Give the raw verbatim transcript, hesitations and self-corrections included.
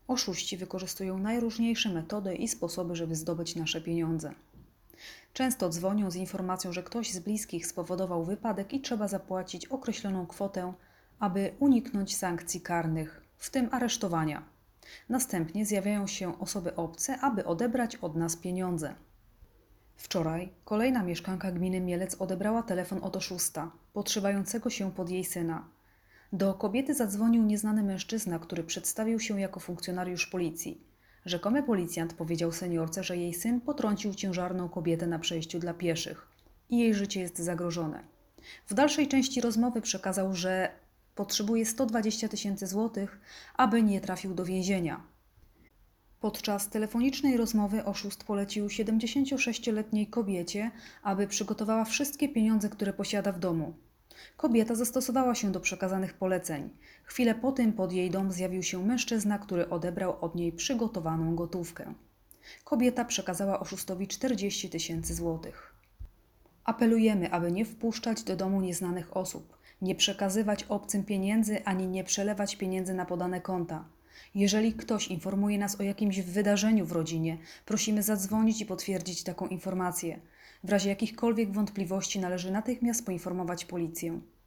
Oszuści wykorzystują najróżniejsze metody i sposoby, żeby zdobyć nasze pieniądze. Często dzwonią z informacją, że ktoś z bliskich spowodował wypadek i trzeba zapłacić określoną kwotę, aby uniknąć sankcji karnych, w tym aresztowania. Następnie zjawiają się osoby obce, aby odebrać od nas pieniądze. Wczoraj kolejna mieszkanka gminy Mielec odebrała telefon od oszusta, podszywającego się pod jej syna. Do kobiety zadzwonił nieznany mężczyzna, który przedstawił się jako funkcjonariusz policji. Rzekomy policjant powiedział seniorce, że jej syn potrącił ciężarną kobietę na przejściu dla pieszych i jej życie jest zagrożone. W dalszej części rozmowy przekazał, że potrzebuje sto dwadzieścia tysięcy złotych, aby nie trafił do więzienia. Podczas telefonicznej rozmowy oszust polecił siedemdziesięciosześcioletniej kobiecie, aby przygotowała wszystkie pieniądze, które posiada w domu. Kobieta zastosowała się do przekazanych poleceń. Chwilę po tym pod jej dom zjawił się mężczyzna, który odebrał od niej przygotowaną gotówkę. Kobieta przekazała oszustowi czterdzieści tysięcy złotych. Apelujemy, aby nie wpuszczać do domu nieznanych osób, nie przekazywać obcym pieniędzy ani nie przelewać pieniędzy na podane konta. Jeżeli ktoś informuje nas o jakimś wydarzeniu w rodzinie, prosimy zadzwonić i potwierdzić taką informację. W razie jakichkolwiek wątpliwości należy natychmiast poinformować policję.